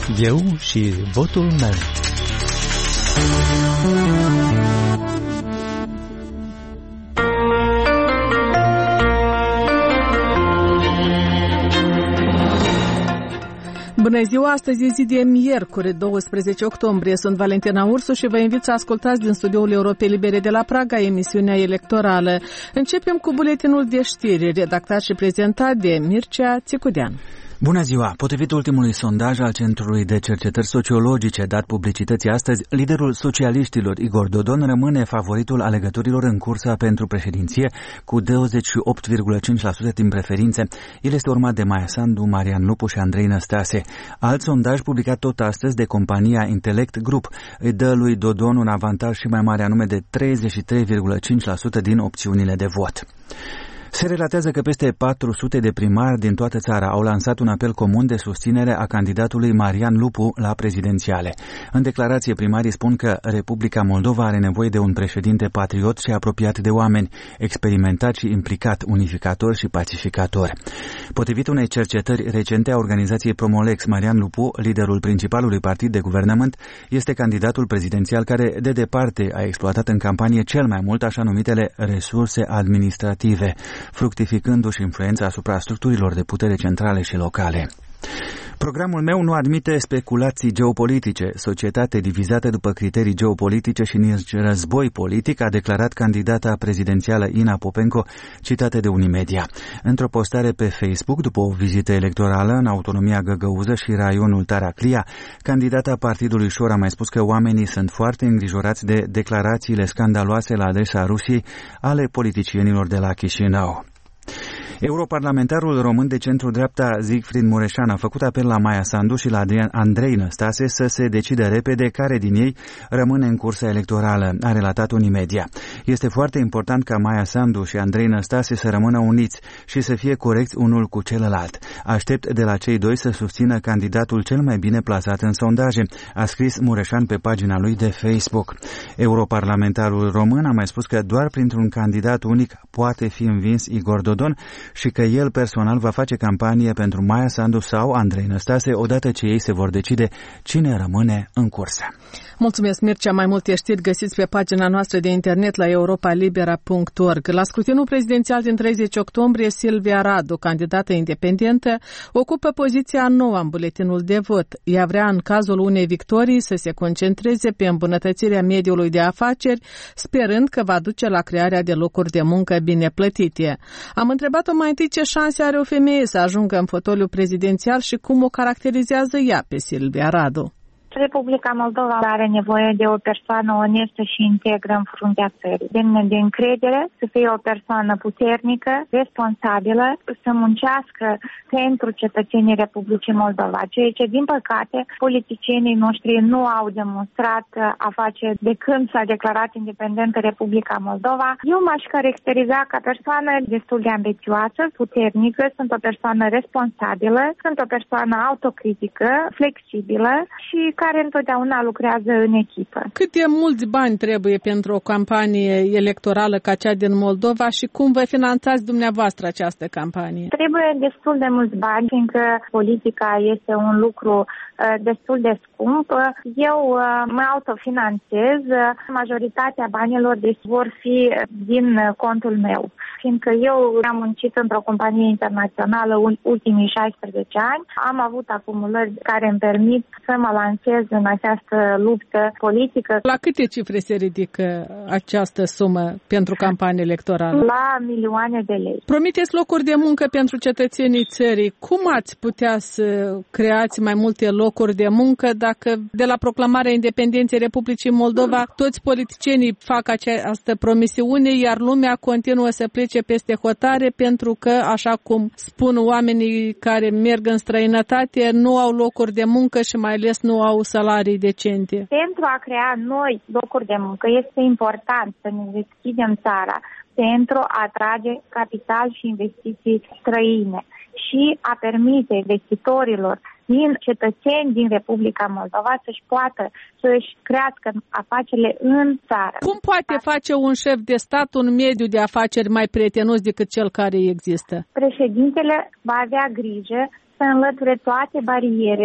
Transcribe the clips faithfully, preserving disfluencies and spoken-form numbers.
Eu și votul meu. Bună ziua, astăzi e zi de miercuri, douăsprezece octombrie. Sunt Valentina Ursu și vă invit să ascultați din studioul Europei Libere de la Praga emisiunea electorală. Începem cu buletinul de știri, redactat și prezentat de Mircea Țicudean. Bună ziua! Potrivit ultimului sondaj al Centrului de Cercetări Sociologice dat publicității astăzi, liderul socialiștilor Igor Dodon rămâne favoritul alegătorilor în cursa pentru președinție cu douăzeci și opt virgulă cinci la sută din preferințe. El este urmat de Maia Sandu, Marian Lupu și Andrei Năstase. Alt sondaj publicat tot astăzi de compania Intellect Group îi dă lui Dodon un avantaj și mai mare, anume de treizeci și trei virgulă cinci la sută din opțiunile de vot. Se relatează că peste patru sute de primari din toată țara au lansat un apel comun de susținere a candidatului Marian Lupu la prezidențiale. În declarație, primarii spun că Republica Moldova are nevoie de un președinte patriot și apropiat de oameni, experimentat și implicat, unificator și pacificator. Potrivit unei cercetări recente a organizației Promolex, Marian Lupu, liderul principalului partid de guvernământ, este candidatul prezidențial care, de departe, a exploatat în campanie cel mai mult așa numitele resurse administrative, fructificându-și influența asupra structurilor de putere centrale și locale. Programul meu nu admite speculații geopolitice. Societate divizată după criterii geopolitice și nici război politic, a declarat candidata prezidențială Ina Popenco, citată de Unimedia. Într-o postare pe Facebook, după o vizită electorală în autonomia Găgăuză și raionul Taraclia, candidata partidului Șor a mai spus că oamenii sunt foarte îngrijorați de declarațiile scandaloase la adresa Rusiei ale politicienilor de la Chișinău. Europarlamentarul român de centru-dreapta Siegfried Mureșan a făcut apel la Maia Sandu și la Andrei Năstase să se decide repede care din ei rămâne în cursa electorală, a relatat Unimedia. Este foarte important ca Maia Sandu și Andrei Năstase să rămână uniți și să fie corecți unul cu celălalt. Aștept de la cei doi să susțină candidatul cel mai bine plasat în sondaje, a scris Mureșan pe pagina lui de Facebook. Europarlamentarul român a mai spus că doar printr-un candidat unic poate fi învins Igor Dodon și că el personal va face campanie pentru Maia Sandu sau Andrei Năstase odată ce ei se vor decide cine rămâne în cursă. Mulțumesc, Mircea. Mai multe știri găsiți pe pagina noastră de internet la europa libera punct org. La scrutinul prezidențial din treizeci octombrie, Silvia Radu, candidată independentă, ocupă poziția nouă în buletinul de vot. Ea vrea, în cazul unei victorii, să se concentreze pe îmbunătățirea mediului de afaceri, sperând că va duce la crearea de locuri de muncă bine plătite. Am întrebat-o mai întâi ce șanse are o femeie să ajungă în fotoliul prezidențial și cum o caracterizează ea pe Silvia Radu. Republica Moldova are nevoie de o persoană onestă și integră în fruntea țării, demnă de încredere, să fie o persoană puternică, responsabilă, să muncească pentru cetățenii Republicii Moldova, ceea ce, din păcate, politicienii noștri nu au demonstrat a face de când s-a declarat independentă Republica Moldova. Eu m-aș caracteriza ca persoană destul de ambițioasă, puternică, sunt o persoană responsabilă, sunt o persoană autocritică, flexibilă și care întotdeauna lucrează în echipă. Cât de mulți bani trebuie pentru o campanie electorală ca cea din Moldova și cum vă finanțați dumneavoastră această campanie? Trebuie destul de mulți bani, fiindcă politica este un lucru uh, destul de scump. Eu uh, mă autofinanțez. Majoritatea banilor deci, vor fi din contul meu, fiindcă eu am muncit într-o companie internațională în ultimii șaisprezece ani. Am avut acumulări care îmi permit să mă lansez în această luptă politică. La câte cifre se ridică această sumă pentru campanie electorală? La milioane de lei. Promiteți locuri de muncă pentru cetățenii țării. Cum ați putea să creați mai multe locuri de muncă dacă de la proclamarea independenței Republicii Moldova toți politicienii fac această promisiune, iar lumea continuă să plece peste hotare pentru că, așa cum spun oamenii care merg în străinătate, nu au locuri de muncă și mai ales nu au salarii decente. Pentru a crea noi locuri de muncă este important să ne deschidem țara pentru a atrage capital și investiții străine și a permite investitorilor din cetățeni din Republica Moldova să-și poată să-și crească afacerile în țară. Cum poate face un șef de stat un mediu de afaceri mai prietenos decât cel care există? Președintele va avea grijă să înlăture toate barierele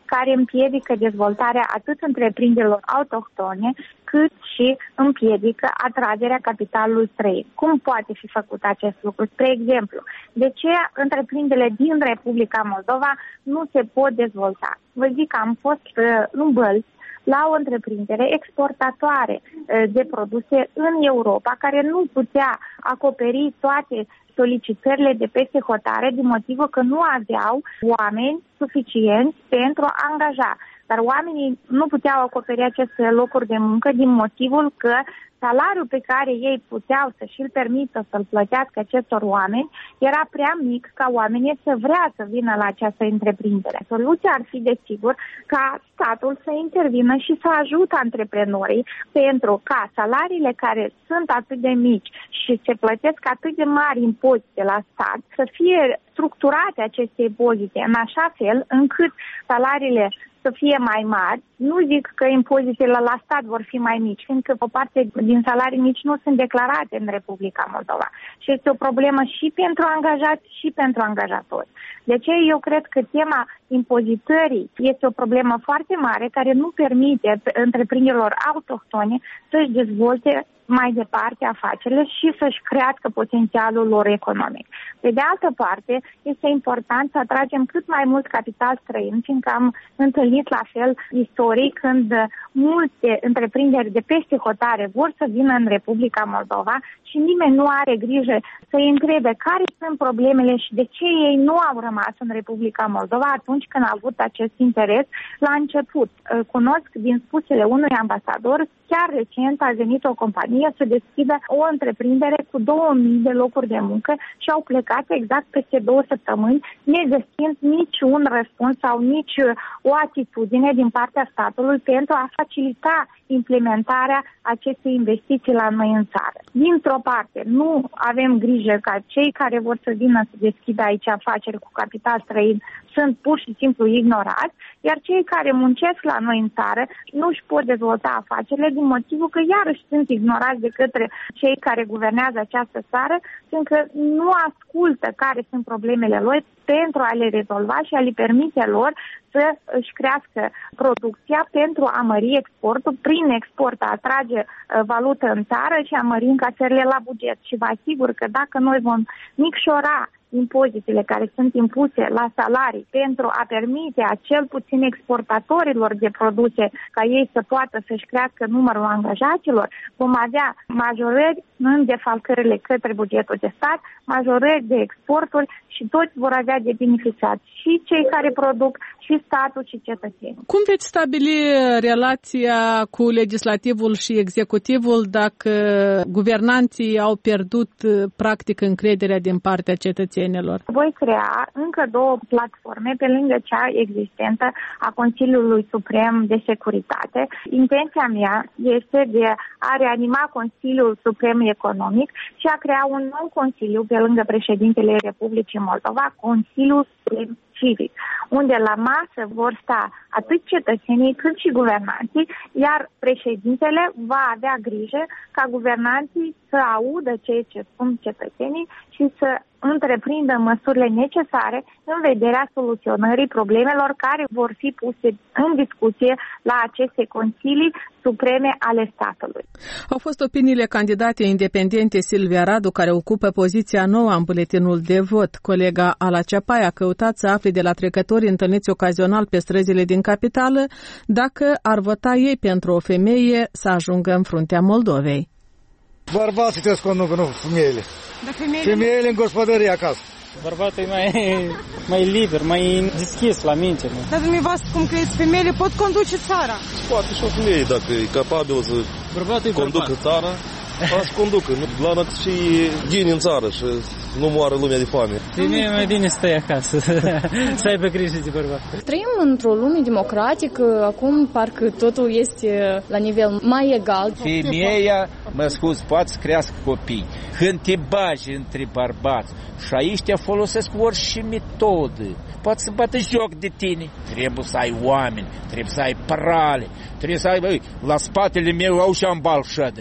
care împiedică dezvoltarea atât întreprinderilor autohtone, cât și împiedică atragerea capitalului străin. Cum poate fi făcut acest lucru? Spre exemplu, de ce întreprinderile din Republica Moldova nu se pot dezvolta? Vă zic că am fost în Bălți la o întreprindere exportatoare de produse în Europa, care nu putea acoperi toate solicitările de peste hotare din motivul că nu aveau oameni suficienți pentru a angaja. Dar oamenii nu puteau acoperi aceste locuri de muncă din motivul că salariul pe care ei puteau să și-l permită să-l plătească acestor oameni era prea mic ca oamenii să vrea să vină la această întreprindere. Soluția ar fi, desigur, ca statul să intervină și să ajute antreprenorii pentru ca salariile care sunt atât de mici și se plătesc atât de mari impozite la stat să fie structurate aceste impozite în așa fel încât salariile să fie mai mari. Nu zic că impozitele la stat vor fi mai mici, fiindcă o parte din salarii mici nu sunt declarate în Republica Moldova. Și este o problemă și pentru angajați și pentru angajatori. De aceea eu cred că tema impozitării este o problemă foarte mare care nu permite întreprinderilor autohtone să-și dezvolte mai departe afacerile și să-și crească potențialul lor economic. Pe de altă parte, este important să atragem cât mai mult capital străin, fiindcă am întâlnit la fel istorii când multe întreprinderi de peste hotare vor să vină în Republica Moldova și nimeni nu are grijă să-i întrebe care sunt problemele și de ce ei nu au rămas în Republica Moldova atunci când au avut acest interes la început. Cunosc din spusele unui ambasador, chiar recent a venit o companie să deschidă o întreprindere cu două mii de locuri de muncă și au plecat exact peste două săptămâni, negăsind niciun răspuns sau nici o atitudine din partea statului pentru a facilita implementarea acestei investiții la noi în țară. Dintr-o parte, nu avem grijă ca cei care vor să vină să deschidă aici afaceri cu capital străin sunt pur și simplu ignorați, iar cei care muncesc la noi în țară nu își pot dezvolta afacerile din motivul că iarăși sunt ignorați de către cei care guvernează această țară, fiindcă nu ascultă care sunt problemele lor pentru a le rezolva și a le permite lor să își crească producția pentru a mări exportul, prin export a atrage valută în țară și a mări încasările la buget. Și vă asigur că dacă noi vom micșora impozitele care sunt impuse la salarii pentru a permite a cel puțin exportatorilor de produse ca ei să poată să-și crească numărul angajaților, vom avea majorări în defalcările către bugetul de stat, majorări de exporturi și toți vor avea de beneficiat, și cei care produc, și statul, și cetățenii. Cum veți stabili relația cu legislativul și executivul dacă guvernanții au pierdut practic încrederea din partea cetățenilor? Voi crea încă două platforme pe lângă cea existentă a Consiliului Suprem de Securitate. Intenția mea este de a reanima Consiliul Suprem Economic și a crea un nou consiliu pe lângă președintele Republicii Moldova, Consiliul Suprem Civic, unde la masă vor sta atât cetățenii cât și guvernanții, iar președintele va avea grijă ca guvernanții să audă ceea ce spun cetățenii și să întreprindă măsurile necesare în vederea soluționării problemelor care vor fi puse în discuție la aceste consilii supreme ale statului. Au fost opiniile candidatei independente Silvia Radu, care ocupă poziția nouă în buletinul de vot. Colega Ala Ceapai a căutat să afle de la trecători întâlniți ocazional pe străzile din capitală dacă ar vota ei pentru o femeie să ajungă în fruntea Moldovei. Bărbații trebuie să conducă, nu femeile. Dar femeile... Femeile în gospodărie acasă. Bărbatul e mai, mai liber, mai deschis la minte. Nu? Dar dumneavoastră, cum credeți, femeile pot conduce țara? Poate și o femeie, dacă e capabil să bărbatul conducă bărbat. țara, poate să conducă. La noi și gini în țară și nu moară lumea de foame. Femeia mai bine stai acasă, să aibă grijă de bărbat. Trăim într-o lume democratică, acum parcă totul este la nivel mai egal. Femeia, mă scuz, poate să crească copii. Când te bagi între bărbați și aici te folosesc orice metodă, poate să bată joc de tine. Trebuie să ai oameni, trebuie să ai prale, trebuie să ai, băi, la spatele meu au și ambalșăde.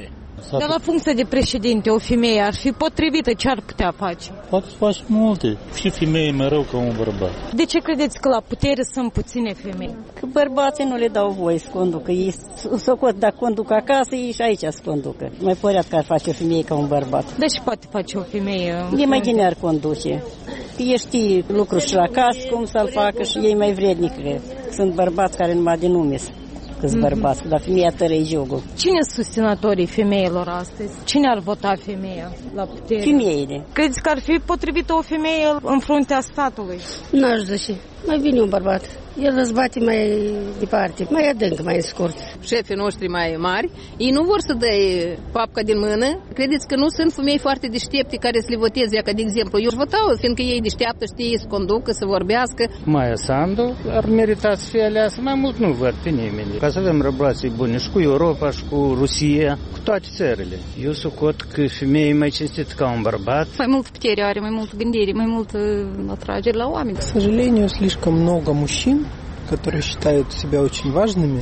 De la funcția de președinte, o femeie ar fi potrivită, ce ar putea face? Poate să faci multe. Și femeie mai rău ca un bărbat. De ce credeți că la putere sunt puține femei? Că bărbații nu le dau voie să conducă. Ei socot, dacă conduc acasă, ei și aici să conducă. Mai păreat că ar face o femeie ca un bărbat. Deci poate face o femeie? E mai bine ar conduce. Ei știi lucruri și acasă, cum să-l facă și ei mai vrednici. Sunt bărbați care numai de nume câți bărbați, mm-hmm. dar femeia tără-i jogul. Cine sunt susținătorii femeilor astăzi? Cine ar vota femeia la putere? Femeile. Credeți că ar fi potrivită o femeie în fruntea statului? N-aș zice. Mai bine un bărbat. El răzbate mai departe, mai adânc, mai scurt. Șefii noștri mai mari, ei nu vor să dea papca din mână. Credeți că nu sunt femei foarte deștepte care să le voteze, ca de exemplu. Eu își votau, fiindcă ei deșteaptă, știe să conducă, să vorbească. Maia Sandu ar merita să fie aleasă. Mai mult nu văd pe nimeni. Ca să avem relații bune și cu Europa, și cu Rusia, cu toate țările. Eu socot că femeia e mai cinstită ca un bărbat. Mai mult putere are, mai mult gândire, mai mult atragere la oameni. К сожалению, слишком много мужчин, которые считают себя очень важными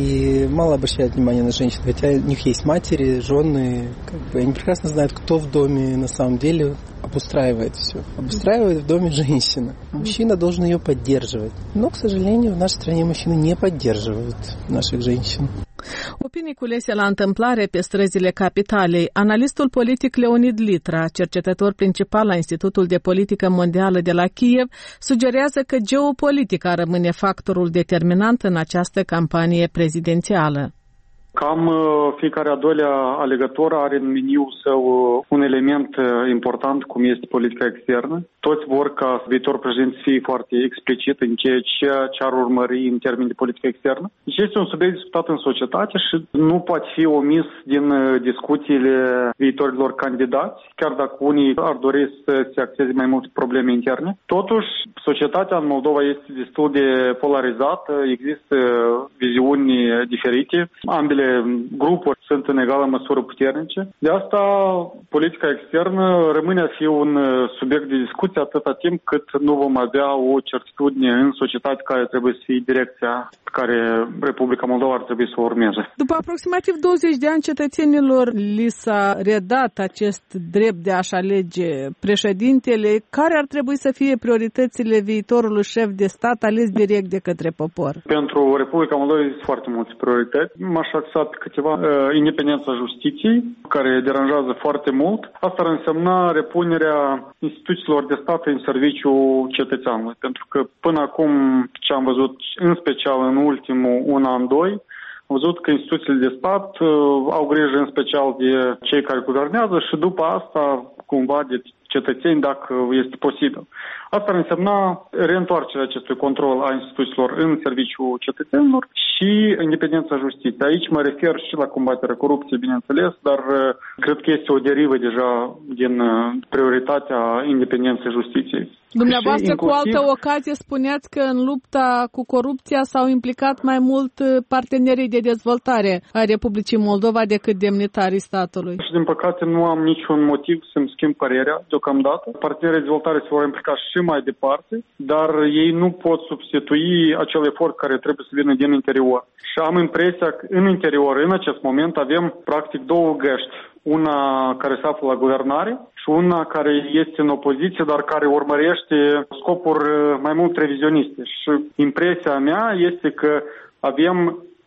и мало обращают внимание на женщин, хотя у них есть матери, жены, как бы они прекрасно знают, кто в доме на самом деле обустраивает все. Обустраивает в доме женщина. Мужчина должен ее поддерживать. Но, к сожалению, в нашей стране мужчины не поддерживают наших женщин. Opinii culese la întâmplare pe străzile capitalei. Analistul politic Leonid Litra, cercetător principal la Institutul de Politică Mondială de la Kiev, sugerează că geopolitica rămâne factorul determinant în această campanie prezidențială. Cam fiecare a doilea alegător are în meniul său un element important, cum este politica externă. Toți vor ca viitorul președinte să fie foarte explicit în ceea ce ar urmări în termeni de politică externă. Deci este un subiect discutat în societate și nu poate fi omis din discuțiile viitorilor candidați, chiar dacă unii ar dori să se axeze mai mult probleme interne. Totuși, societatea în Moldova este destul de polarizată, există viziuni diferite, ambele grupuri sunt în egală măsură puternice. De asta, politica externă rămâne a fi un subiect de discuție atâta timp cât nu vom avea o certitudine în societate care trebuie să fie direcția pe care Republica Moldova ar trebui să o urmeze. După aproximativ douăzeci de ani, cetățenilor li s-a redat acest drept de a-și alege președintele. Care ar trebui să fie prioritățile viitorului șef de stat ales direct de către popor? Pentru Republica Moldova există foarte multe priorități. M-aș axa pe câteva. Independența justiției, care deranjează foarte mult. Asta ar însemna repunerea instituțiilor de stat în serviciul cetățeanului. Pentru că până acum ce am văzut, în special în ultimul un an, doi, am văzut că instituțiile de stat uh, au grijă în special de cei care guvernează și după asta cumva de cetățeni dacă este posibil. Asta ar însemna reîntoarcerea acestui control a instituțiilor în serviciul cetățenilor și independența justiției. Aici mă refer și la combaterea corupției, bineînțeles, dar cred că este o derivă deja din prioritatea independenței justiției. Dumneavoastră, inclusiv, cu altă ocazie, spuneați că în lupta cu corupția s-au implicat mai mult partenerii de dezvoltare a Republicii Moldova decât demnitarii statului. Și din păcate nu am niciun motiv să-mi schimb părerea deocamdată. Partenerii de dezvoltare se vor implica și mai departe, dar ei nu pot substitui acel efort care trebuie să vină din interior. Și am impresia că în interior, în acest moment, avem practic două găști. Una care se află la guvernare și una care este în opoziție, dar care urmărește scopuri mai mult revizioniste. Și impresia mea este că avem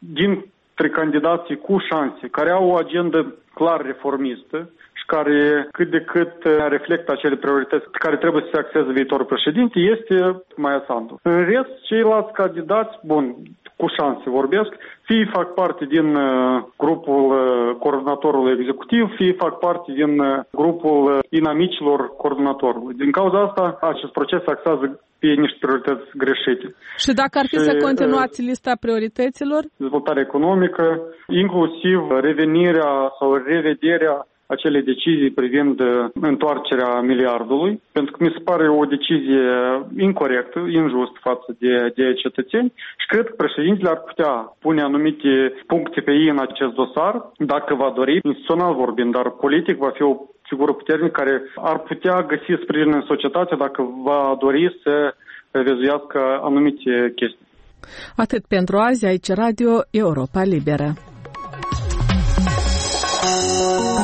dintre candidații cu șanse, care au o agendă clar reformistă și care cât de cât reflectă acele priorități care trebuie să se axeze viitorul președinte, este Maia Sandu. În rest, ceilalți candidați, bun, cu șanse vorbesc, fie fac parte din uh, grupul uh, coordonatorului executiv, fie fac parte din uh, grupul uh, inamicilor coordonatorului. Din cauza asta, acest proces se axează pe niște priorități greșite. Și dacă ar fi și, să continuați uh, lista priorităților? Dezvoltarea economică, inclusiv revenirea sau revederea acele decizii privind întoarcerea miliardului, pentru că mi se pare o decizie incorectă, injustă față de, de cetățeni și cred că președintele ar putea pune anumite puncte pe ei în acest dosar, dacă va dori, instituțional vorbind, dar politic va fi o figură puternică care ar putea găsi sprijin în societate dacă va dori să revizuiască anumite chestii. Atât pentru azi, aici Radio Europa Liberă. Europa.